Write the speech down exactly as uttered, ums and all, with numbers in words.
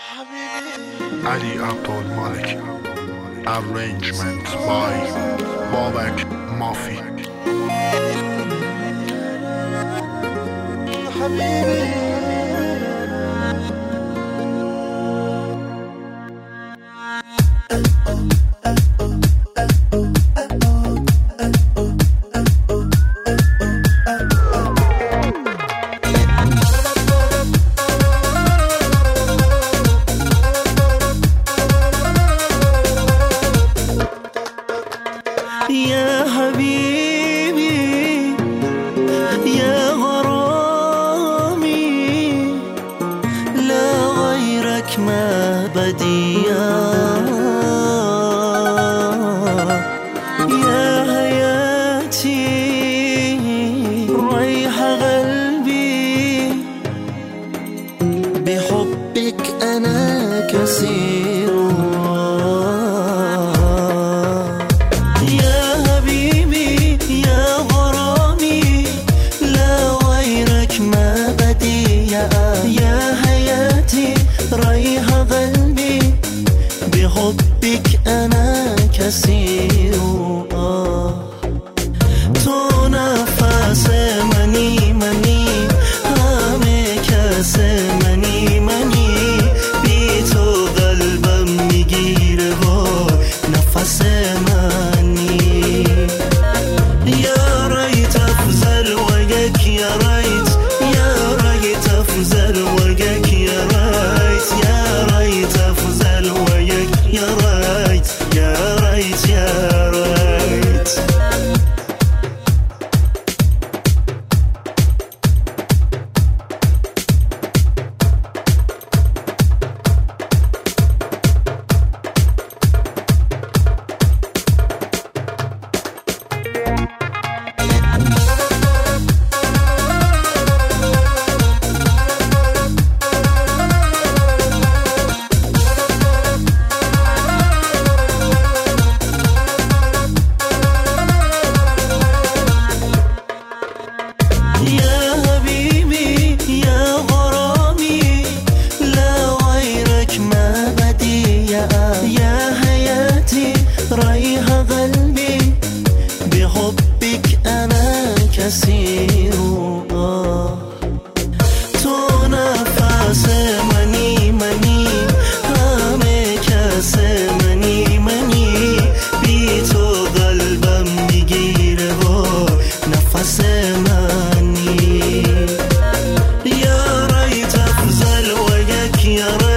Ali Abdul Malik. Arrangement by Babak Mafi. يا حبيبي يا غرامي لا غيرك ما بديا يا حياتي ريح قلبي بحبك أنا كثير ريح قلبي بحبك أنا كثير آه تو نفس منی منی همه کس منی منی بی تو قلبم میگیره و نفس منی یا ریت افضل و یک یا ریت یا ریت افضل و یک یا ریت یا ریت افضل و یک یا ریت یا ریت یا ریت يا حبيبي يا غرامي لا غيرك ما بديع يا حياتي ريح قلبي بحبك أنا كثير آه تو نفس مني مني همه کس منی منی بی تو قلبم میگیره و نفس منی یا ریت افضل و یک یا